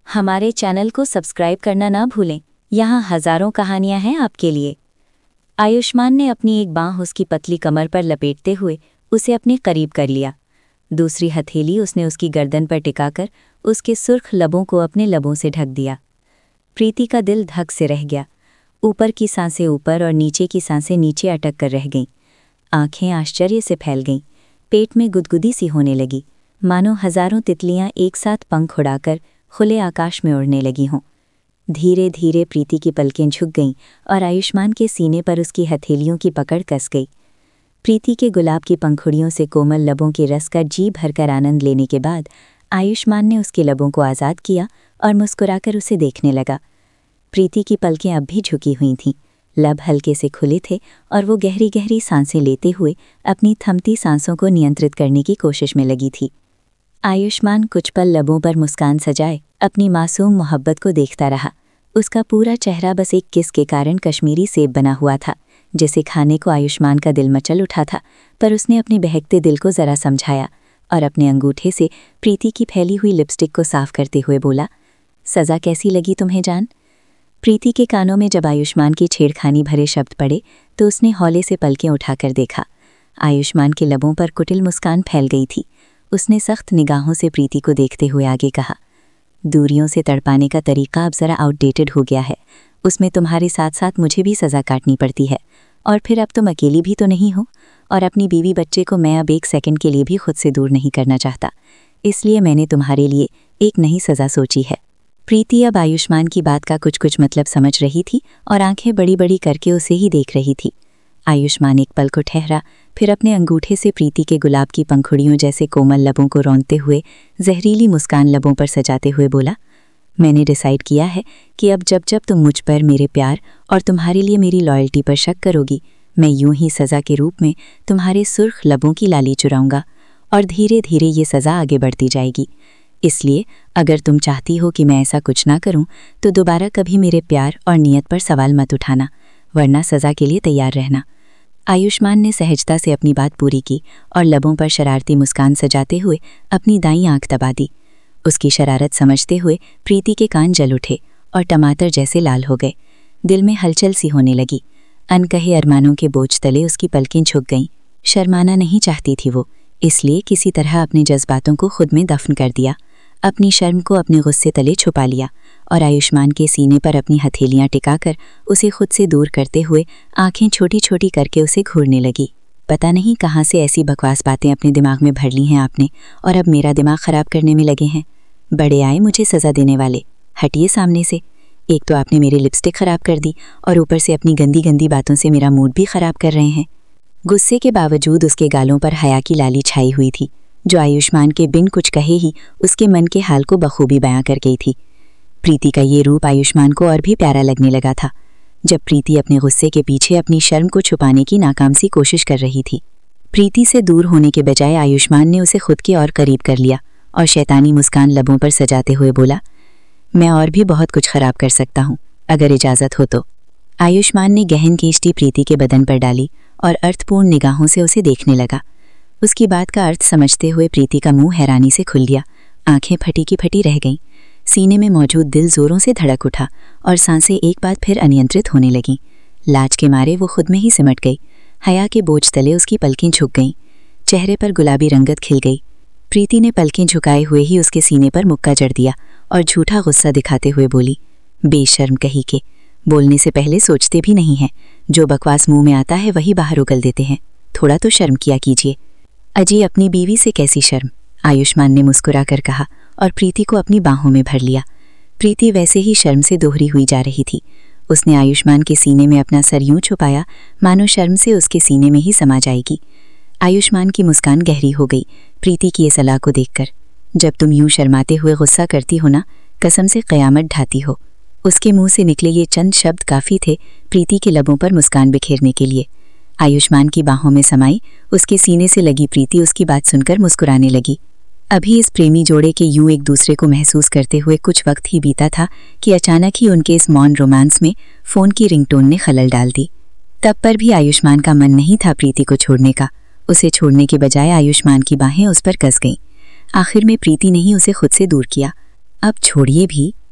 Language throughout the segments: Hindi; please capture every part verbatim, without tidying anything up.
हमारे चैनल को सब्सक्राइब करना ना भूलें। यहाँ हजारों कहानियां हैं आपके लिए। आयुष्मान ने अपनी एक बाँह उसकी पतली कमर पर लपेटते हुए उसे अपने करीब कर लिया। दूसरी हथेली उसने उसकी गर्दन पर टिकाकर उसके सुर्ख लबों को अपने लबों से ढक दिया। प्रीति का दिल धक से रह गया। ऊपर की सांसें ऊपर और नीचे की सांसें नीचे अटक कर रह गईं। आंखें आश्चर्य से फैल गईं। पेट में गुदगुदी सी होने लगी, मानो हजारों तितलियां एक साथ पंख उड़ाकर खुले आकाश में उड़ने लगी हों। धीरे धीरे प्रीति की पलकें झुक गईं और आयुष्मान के सीने पर उसकी हथेलियों की पकड़ कस गई। प्रीति के गुलाब की पंखुड़ियों से कोमल लबों के रस का जी भरकर आनंद लेने के बाद आयुष्मान ने उसके लबों को आज़ाद किया और मुस्कुराकर उसे देखने लगा। प्रीति की पलकें अब भी झुकी हुई थीं, लब हल्के से खुले थे और वो गहरी गहरी सांसें लेते हुए अपनी थमती सांसों को नियंत्रित करने की कोशिश में लगी थी। आयुष्मान कुछ पल लबों पर मुस्कान सजाए अपनी मासूम मोहब्बत को देखता रहा। उसका पूरा चेहरा बस एक किस के कारण कश्मीरी सेब बना हुआ था, जिसे खाने को आयुष्मान का दिल मचल उठा था। पर उसने अपने बहकते दिल को ज़रा समझाया और अपने अंगूठे से प्रीति की फैली हुई लिपस्टिक को साफ करते हुए बोला, सज़ा कैसी लगी तुम्हें जान? प्रीति के कानों में जब आयुष्मान की छेड़खानी भरे शब्द पड़े तो उसने हौले से पलकें उठाकर देखा। आयुष्मान के लबों पर कुटिल मुस्कान फैल गई थी। उसने सख्त निगाहों से प्रीति को देखते हुए आगे कहा, दूरियों से तड़पाने का तरीका अब ज़रा आउटडेटेड हो गया है। उसमें तुम्हारे साथ साथ मुझे भी सज़ा काटनी पड़ती है, और फिर अब तुम अकेली भी तो नहीं हो, और अपनी बीवी बच्चे को मैं अब एक सेकंड के लिए भी खुद से दूर नहीं करना चाहता। इसलिए मैंने तुम्हारे लिए एक नई सज़ा सोची है। प्रीति अब आयुष्मान की बात का कुछ कुछ मतलब समझ रही थी और आंखें बड़ी बड़ी करके उसे ही देख रही थी। आयुष्मान एक पल को ठहरा, फिर अपने अंगूठे से प्रीति के गुलाब की पंखुड़ियों जैसे कोमल लबों को रौंदते हुए जहरीली मुस्कान लबों पर सजाते हुए बोला, मैंने डिसाइड किया है कि अब जब जब तुम मुझ पर, मेरे प्यार और तुम्हारे लिए मेरी लॉयल्टी पर शक करोगी, मैं यूं ही सज़ा के रूप में तुम्हारे सुर्ख लबों की लाली चुराऊंगा और धीरे धीरे ये सज़ा आगे बढ़ती जाएगी। इसलिए अगर तुम चाहती हो कि मैं ऐसा कुछ ना करूं, तो दोबारा कभी मेरे प्यार और नियत पर सवाल मत उठाना, वरना सज़ा के लिए तैयार रहना। आयुष्मान ने सहजता से अपनी बात पूरी की और लबों पर शरारती मुस्कान सजाते हुए अपनी दाईं आंख दबा दी। उसकी शरारत समझते हुए प्रीति के कान जल उठे और टमाटर जैसे लाल हो गए। दिल में हलचल सी होने लगी। अनकहे अरमानों के बोझ तले उसकी पलकें झुक गईं। शर्माना नहीं चाहती थी वो, इसलिए किसी तरह अपने जज्बातों को खुद में दफन कर दिया। अपनी शर्म को अपने गुस्से तले छुपा लिया और आयुष्मान के सीने पर अपनी हथेलियां टिकाकर उसे खुद से दूर करते हुए आंखें छोटी छोटी करके उसे घूरने लगी। पता नहीं कहाँ से ऐसी बकवास बातें अपने दिमाग में भर ली हैं आपने, और अब मेरा दिमाग ख़राब करने में लगे हैं। बड़े आए मुझे सज़ा देने वाले, हटिए सामने से। एक तो आपने मेरी लिपस्टिक ख़राब कर दी और ऊपर से अपनी गंदी गंदी बातों से मेरा मूड भी ख़राब कर रहे हैं। गुस्से के बावजूद उसके गालों पर हया की लाली छाई हुई थी, जो आयुष्मान के बिन कुछ कहे ही उसके मन के हाल को बखूबी बयां कर गई थी। प्रीति का ये रूप आयुष्मान को और भी प्यारा लगने लगा था। जब प्रीति अपने गुस्से के पीछे अपनी शर्म को छुपाने की नाकाम सी कोशिश कर रही थी, प्रीति से दूर होने के बजाय आयुष्मान ने उसे खुद के और करीब कर लिया और शैतानी मुस्कान लबों पर सजाते हुए बोला, मैं और भी बहुत कुछ खराब कर सकता हूँ, अगर इजाज़त हो तो। आयुष्मान ने गहन केष्टी प्रीति के बदन पर डाली और अर्थपूर्ण निगाहों से उसे देखने लगा। उसकी बात का अर्थ समझते हुए प्रीति का मुंह हैरानी से खुल गया। आंखें फटी की फटी रह गईं। सीने में मौजूद दिल जोरों से धड़क उठा और सांसें एक बार फिर अनियंत्रित होने लगीं। लाज के मारे वो खुद में ही सिमट गई। हया के बोझ तले उसकी पलकें झुक गईं। चेहरे पर गुलाबी रंगत खिल गई। प्रीति ने पलकें झुकाए हुए ही उसके सीने पर मुक्का जड़ दिया और झूठा गुस्सा दिखाते हुए बोली, बेशर्म कही के, बोलने से पहले सोचते भी नहीं हैं। जो बकवास मुंह में आता है वही बाहर उगल देते हैं। थोड़ा तो शर्म किया कीजिए। अजी, अपनी बीवी से कैसी शर्म? आयुष्मान ने मुस्कुरा कर कहा और प्रीति को अपनी बाहों में भर लिया। प्रीति वैसे ही शर्म से दोहरी हुई जा रही थी। उसने आयुष्मान के सीने में अपना सर यूं छुपाया मानो शर्म से उसके सीने में ही समा जाएगी। आयुष्मान की मुस्कान गहरी हो गई प्रीति की ये सलाह को देखकर। जब तुम यूं शर्माते हुए गुस्सा करती हो ना, कसम से क़यामत ढाती हो। उसके मुंह से निकले ये चंद शब्द काफ़ी थे प्रीति के लबों पर मुस्कान बिखेरने के लिए। आयुष्मान की बाहों में समाई उसके सीने से लगी प्रीति उसकी बात सुनकर मुस्कुराने लगी। अभी इस प्रेमी जोड़े के यूं एक दूसरे को महसूस करते हुए कुछ वक्त ही बीता था कि अचानक ही उनके इस मौन रोमांस में फ़ोन की रिंगटोन ने खलल डाल दी। तब पर भी आयुष्मान का मन नहीं था प्रीति को छोड़ने का। उसे छोड़ने के बजाय आयुष्मान की बाहें उस पर कस गईं। आखिर में प्रीति ने ही उसे खुद से दूर किया। अब छोड़िए भी,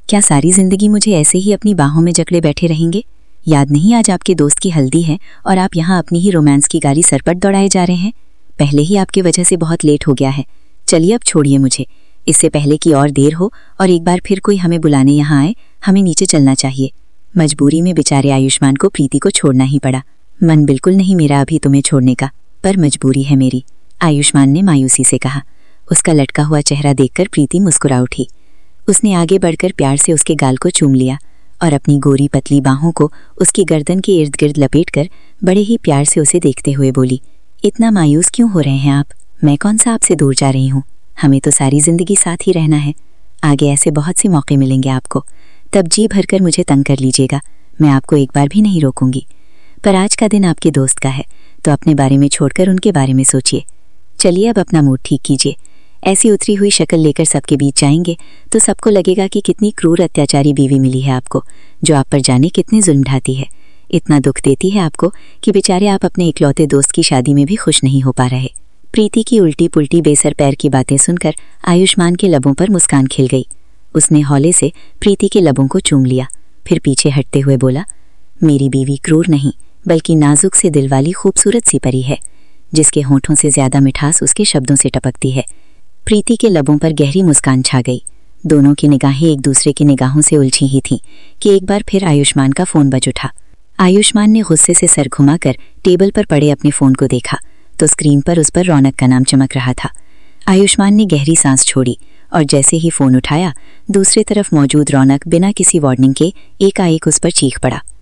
क्या सारी जिंदगी मुझे ऐसे ही अपनी बाहों में जकड़े बैठे रहेंगे? याद नहीं आज आपके दोस्त की हल्दी है और आप यहाँ अपनी ही रोमांस की गाड़ी सरपट दौड़ाए जा रहे हैं। पहले ही आपकी वजह से बहुत लेट हो गया है। चलिए अब छोड़िए मुझे, इससे पहले कि और देर हो और एक बार फिर कोई हमें बुलाने यहाँ आए। हमें नीचे चलना चाहिए। मजबूरी में बेचारे आयुष्मान को प्रीति को छोड़ना ही पड़ा। मन बिल्कुल नहीं मेरा अभी तुम्हें छोड़ने का, पर मजबूरी है मेरी, आयुष्मान ने मायूसी से कहा। उसका लटका हुआ चेहरा देखकर प्रीति मुस्कुरा उठी। उसने आगे बढ़कर प्यार से उसके गाल को चूम लिया और अपनी गोरी पतली बाहों को उसकी गर्दन के इर्द गिर्द लपेटकर बड़े ही प्यार से उसे देखते हुए बोली, इतना मायूस क्यों हो रहे हैं आप? मैं कौन सा आपसे दूर जा रही हूँ? हमें तो सारी जिंदगी साथ ही रहना है। आगे ऐसे बहुत से मौके मिलेंगे आपको, तब जी भरकर मुझे तंग कर लीजिएगा। मैं आपको एक बार भी नहीं रोकूंगी, पर आज का दिन आपके दोस्त का है, तो अपने बारे में छोड़कर उनके बारे में सोचिए। चलिए अब अपना मूड ठीक कीजिए। ऐसी उतरी हुई शक्ल लेकर सबके बीच जाएंगे तो सबको लगेगा कि कितनी क्रूर अत्याचारी बीवी मिली है आपको, जो आप पर जाने कितने जुल्म ढाती है, इतना दुख देती है आपको कि बेचारे आप अपने इकलौते दोस्त की शादी में भी खुश नहीं हो पा रहे। प्रीति की उल्टी पुल्टी बेसर पैर की बातें सुनकर आयुष्मान के लबों पर मुस्कान खिल गई। उसने हौले से प्रीति के लबों को चूम लिया, फिर पीछे हटते हुए बोला, मेरी बीवी क्रूर नहीं बल्कि नाजुक से दिल वाली खूबसूरत सी परी है, जिसके होठों से ज्यादा मिठास उसके शब्दों से टपकती है। प्रीति के लबों पर गहरी मुस्कान छा गई। दोनों की निगाहें एक दूसरे की निगाहों से उलझी ही थीं कि एक बार फिर आयुष्मान का फोन बज उठा। आयुष्मान ने गुस्से से सर घुमाकर टेबल पर पड़े अपने फोन को देखा तो स्क्रीन पर उस पर रौनक का नाम चमक रहा था। आयुष्मान ने गहरी सांस छोड़ी और जैसे ही फोन उठाया, दूसरी तरफ मौजूद रौनक बिना किसी वार्निंग के एकाएक उस पर चीख पड़ा।